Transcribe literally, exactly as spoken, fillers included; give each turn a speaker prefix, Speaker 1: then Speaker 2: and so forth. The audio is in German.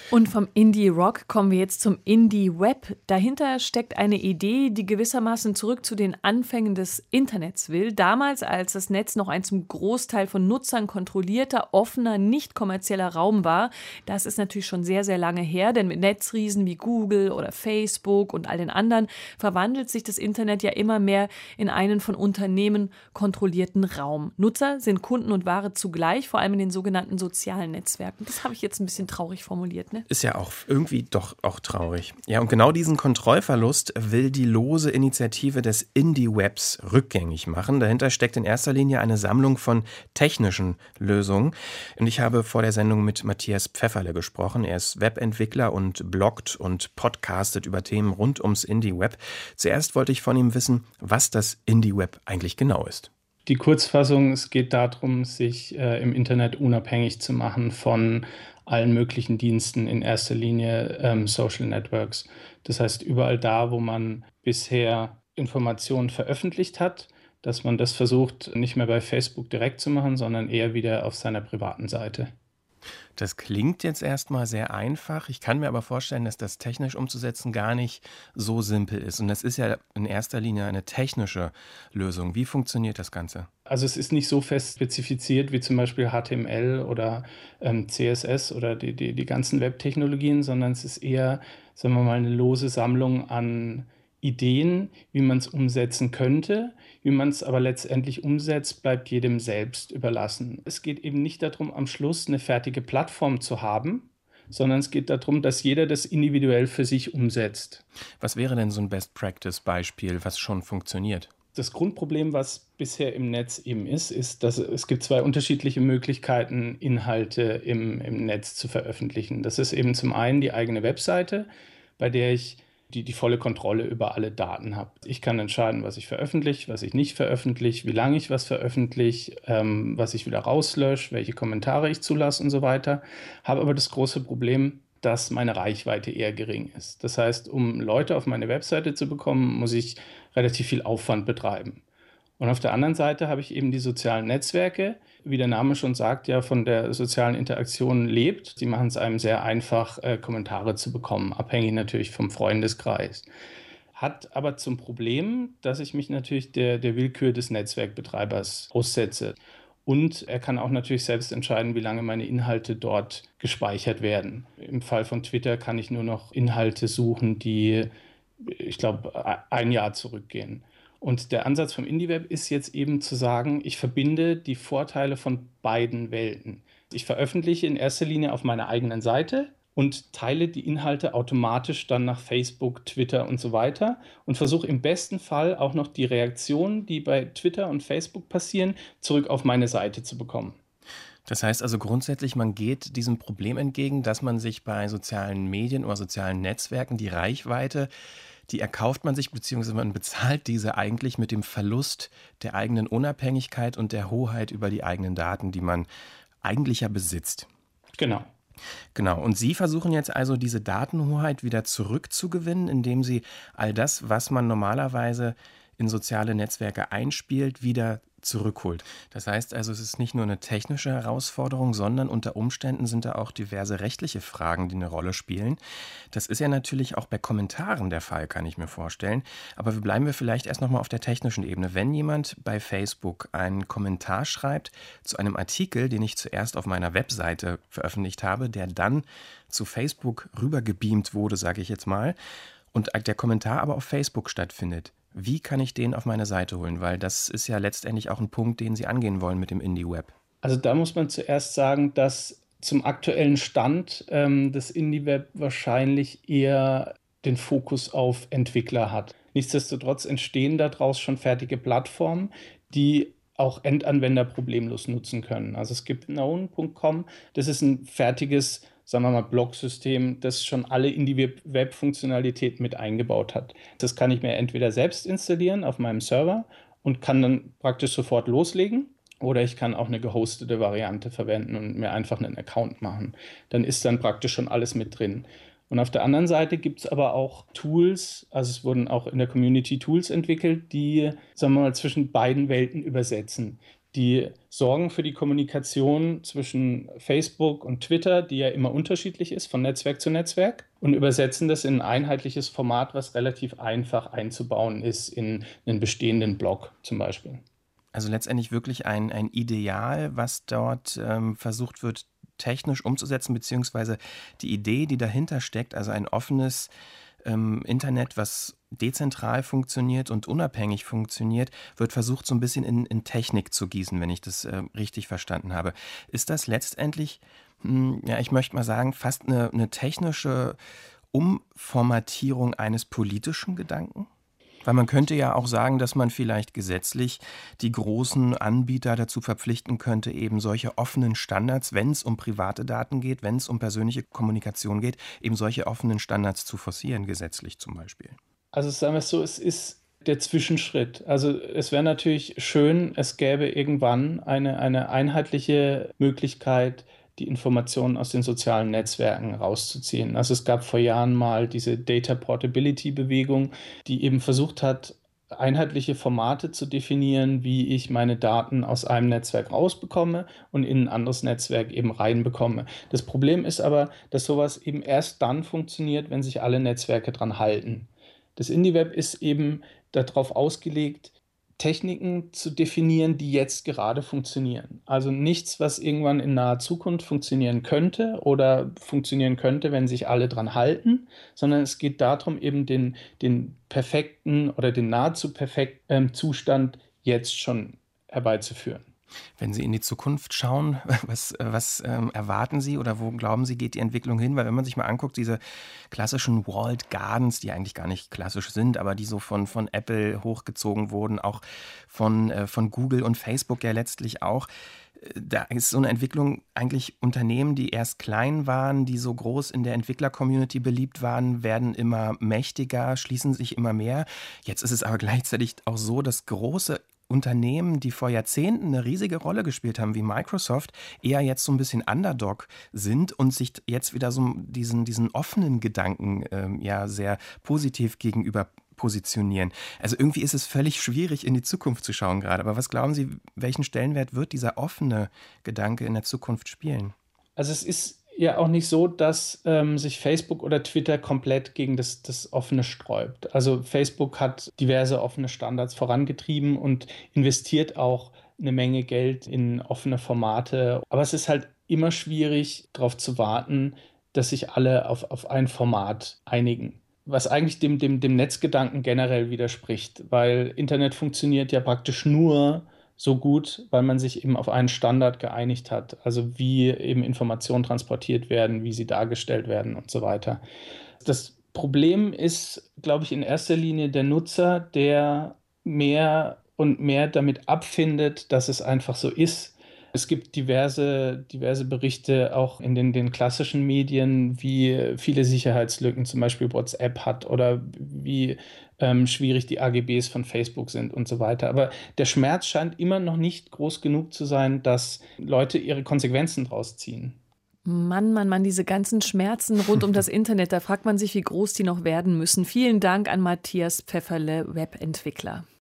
Speaker 1: Und vom Indie-Rock kommen wir jetzt zum Indie-Web. Dahinter steckt eine Idee, die gewissermaßen zurück zu den Anfängen des Internets will. Damals, als das Netz noch ein zum Großteil von Nutzern kontrollierter, offener, nicht kommerzieller Raum war. Das ist natürlich schon sehr, sehr lange her, denn mit Netzriesen wie Google oder Facebook und all den anderen verwandelt sich das Internet ja immer mehr in einen von Unternehmen kontrollierten Raum. Nutzer sind Kunden und Ware zugleich, vor allem in den sogenannten sozialen Netzwerken. Das habe ich jetzt ein bisschen traurig formuliert, ne?
Speaker 2: Ist ja auch irgendwie doch auch traurig. Ja, und genau diesen Kontrollverlust will die lose Initiative des Indie-Webs rückgängig machen. Dahinter steckt in erster Linie eine Sammlung von technischen Lösungen. Und ich habe vor der Sendung mit Matthias Pfefferle gesprochen. Er ist Webentwickler und bloggt und podcastet über Themen rund ums Indie-Web. Zuerst wollte ich von ihm wissen, was das Indie-Web eigentlich genau ist.
Speaker 3: Die Kurzfassung, es geht darum, sich äh, im Internet unabhängig zu machen von allen möglichen Diensten, in erster Linie ähm, Social Networks. Das heißt, überall da, wo man bisher Informationen veröffentlicht hat, dass man das versucht, nicht mehr bei Facebook direkt zu machen, sondern eher wieder auf seiner privaten Seite.
Speaker 2: Das klingt jetzt erstmal sehr einfach. Ich kann mir aber vorstellen, dass das technisch umzusetzen gar nicht so simpel ist. Und das ist ja in erster Linie eine technische Lösung. Wie funktioniert das Ganze?
Speaker 3: Also es ist nicht so fest spezifiziert wie zum Beispiel H T M L oder ähm, C S S oder die, die, die ganzen Webtechnologien, sondern es ist eher, sagen wir mal, eine lose Sammlung an Ideen, wie man es umsetzen könnte. Wie man es aber letztendlich umsetzt, bleibt jedem selbst überlassen. Es geht eben nicht darum, am Schluss eine fertige Plattform zu haben, sondern es geht darum, dass jeder das individuell für sich umsetzt.
Speaker 2: Was wäre denn so ein Best-Practice-Beispiel, was schon funktioniert?
Speaker 3: Das Grundproblem, was bisher im Netz eben ist, ist, dass es gibt zwei unterschiedliche Möglichkeiten, Inhalte im, im Netz zu veröffentlichen. Das ist eben zum einen die eigene Webseite, bei der ich die die volle Kontrolle über alle Daten habe. Ich kann entscheiden, was ich veröffentliche, was ich nicht veröffentliche, wie lange ich was veröffentliche, ähm, was ich wieder rauslösche, welche Kommentare ich zulasse und so weiter. Habe aber das große Problem, dass meine Reichweite eher gering ist. Das heißt, um Leute auf meine Webseite zu bekommen, muss ich relativ viel Aufwand betreiben. Und auf der anderen Seite habe ich eben die sozialen Netzwerke, wie der Name schon sagt, ja von der sozialen Interaktion lebt. Die machen es einem sehr einfach, äh, Kommentare zu bekommen, abhängig natürlich vom Freundeskreis. Hat aber zum Problem, dass ich mich natürlich der, der Willkür des Netzwerkbetreibers aussetze. Und er kann auch natürlich selbst entscheiden, wie lange meine Inhalte dort gespeichert werden. Im Fall von Twitter kann ich nur noch Inhalte suchen, die, ich glaube, ein Jahr zurückgehen. Und der Ansatz vom IndieWeb ist jetzt eben zu sagen, ich verbinde die Vorteile von beiden Welten. Ich veröffentliche in erster Linie auf meiner eigenen Seite und teile die Inhalte automatisch dann nach Facebook, Twitter und so weiter und versuche im besten Fall auch noch die Reaktionen, die bei Twitter und Facebook passieren, zurück auf meine Seite zu bekommen.
Speaker 2: Das heißt also grundsätzlich, man geht diesem Problem entgegen, dass man sich bei sozialen Medien oder sozialen Netzwerken die Reichweite, die erkauft man sich, beziehungsweise man bezahlt diese eigentlich mit dem Verlust der eigenen Unabhängigkeit und der Hoheit über die eigenen Daten, die man eigentlich ja besitzt.
Speaker 3: Genau.
Speaker 2: Genau. Und Sie versuchen jetzt also diese Datenhoheit wieder zurückzugewinnen, indem Sie all das, was man normalerweise in soziale Netzwerke einspielt, wieder zurückholt. Das heißt also, es ist nicht nur eine technische Herausforderung, sondern unter Umständen sind da auch diverse rechtliche Fragen, die eine Rolle spielen. Das ist ja natürlich auch bei Kommentaren der Fall, kann ich mir vorstellen. Aber wir bleiben wir vielleicht erst nochmal auf der technischen Ebene. Wenn jemand bei Facebook einen Kommentar schreibt zu einem Artikel, den ich zuerst auf meiner Webseite veröffentlicht habe, der dann zu Facebook rübergebeamt wurde, sage ich jetzt mal, und der Kommentar aber auf Facebook stattfindet, wie kann ich den auf meine Seite holen? Weil das ist ja letztendlich auch ein Punkt, den Sie angehen wollen mit dem Indie-Web.
Speaker 3: Also da muss man zuerst sagen, dass zum aktuellen Stand ähm, das Indie-Web wahrscheinlich eher den Fokus auf Entwickler hat. Nichtsdestotrotz entstehen daraus schon fertige Plattformen, die auch Endanwender problemlos nutzen können. Also es gibt known punkt com, das ist ein fertiges, sagen wir mal, Blogsystem, das schon alle Indie-Web-Funktionalitäten mit eingebaut hat. Das kann ich mir entweder selbst installieren auf meinem Server und kann dann praktisch sofort loslegen, oder ich kann auch eine gehostete Variante verwenden und mir einfach einen Account machen. Dann ist dann praktisch schon alles mit drin. Und auf der anderen Seite gibt es aber auch Tools, also es wurden auch in der Community Tools entwickelt, die, sagen wir mal, zwischen beiden Welten übersetzen. Die sorgen für die Kommunikation zwischen Facebook und Twitter, die ja immer unterschiedlich ist von Netzwerk zu Netzwerk, und übersetzen das in ein einheitliches Format, was relativ einfach einzubauen ist in einen bestehenden Blog zum Beispiel.
Speaker 2: Also letztendlich wirklich ein, ein Ideal, was dort ähm, versucht wird, technisch umzusetzen, beziehungsweise die Idee, die dahinter steckt, also ein offenes ähm, Internet, was dezentral funktioniert und unabhängig funktioniert, wird versucht, so ein bisschen in, in Technik zu gießen, wenn ich das äh, richtig verstanden habe. Ist das letztendlich, mh, ja, ich möchte mal sagen, fast eine, eine technische Umformatierung eines politischen Gedanken? Weil man könnte ja auch sagen, dass man vielleicht gesetzlich die großen Anbieter dazu verpflichten könnte, eben solche offenen Standards, wenn es um private Daten geht, wenn es um persönliche Kommunikation geht, eben solche offenen Standards zu forcieren, gesetzlich zum Beispiel.
Speaker 3: Also sagen wir es so, es ist der Zwischenschritt. Also es wäre natürlich schön, es gäbe irgendwann eine, eine einheitliche Möglichkeit, die Informationen aus den sozialen Netzwerken rauszuziehen. Also es gab vor Jahren mal diese Data Portability Bewegung, die eben versucht hat, einheitliche Formate zu definieren, wie ich meine Daten aus einem Netzwerk rausbekomme und in ein anderes Netzwerk eben reinbekomme. Das Problem ist aber, dass sowas eben erst dann funktioniert, wenn sich alle Netzwerke dran halten. Das IndieWeb ist eben darauf ausgelegt, Techniken zu definieren, die jetzt gerade funktionieren. Also nichts, was irgendwann in naher Zukunft funktionieren könnte oder funktionieren könnte, wenn sich alle dran halten, sondern es geht darum, eben den, den perfekten oder den nahezu perfekten Zustand jetzt schon herbeizuführen.
Speaker 2: Wenn Sie in die Zukunft schauen, was, was ähm, erwarten Sie oder wo glauben Sie, geht die Entwicklung hin? Weil wenn man sich mal anguckt, diese klassischen Walled Gardens, die eigentlich gar nicht klassisch sind, aber die so von, von Apple hochgezogen wurden, auch von, äh, von Google und Facebook ja letztlich auch, da ist so eine Entwicklung, eigentlich Unternehmen, die erst klein waren, die so groß in der Entwickler-Community beliebt waren, werden immer mächtiger, schließen sich immer mehr. Jetzt ist es aber gleichzeitig auch so, dass große Unternehmen, die vor Jahrzehnten eine riesige Rolle gespielt haben, wie Microsoft, eher jetzt so ein bisschen Underdog sind und sich jetzt wieder so diesen, diesen offenen Gedanken ähm, ja sehr positiv gegenüber positionieren. Also irgendwie ist es völlig schwierig, in die Zukunft zu schauen gerade. Aber was glauben Sie, welchen Stellenwert wird dieser offene Gedanke in der Zukunft spielen?
Speaker 3: Also es ist ja auch nicht so, dass ähm, sich Facebook oder Twitter komplett gegen das, das Offene sträubt. Also Facebook hat diverse offene Standards vorangetrieben und investiert auch eine Menge Geld in offene Formate. Aber es ist halt immer schwierig, darauf zu warten, dass sich alle auf, auf ein Format einigen. Was eigentlich dem, dem, dem Netzgedanken generell widerspricht, weil Internet funktioniert ja praktisch nur so gut, weil man sich eben auf einen Standard geeinigt hat, also wie eben Informationen transportiert werden, wie sie dargestellt werden und so weiter. Das Problem ist, glaube ich, in erster Linie der Nutzer, der mehr und mehr damit abfindet, dass es einfach so ist. Es gibt diverse, diverse Berichte auch in den, den klassischen Medien, wie viele Sicherheitslücken zum Beispiel WhatsApp hat oder wie ähm, schwierig die A G Bs von Facebook sind und so weiter. Aber der Schmerz scheint immer noch nicht groß genug zu sein, dass Leute ihre Konsequenzen draus ziehen.
Speaker 1: Mann, Mann, Mann, diese ganzen Schmerzen rund um das Internet, da fragt man sich, wie groß die noch werden müssen. Vielen Dank an Matthias Pfefferle, Webentwickler.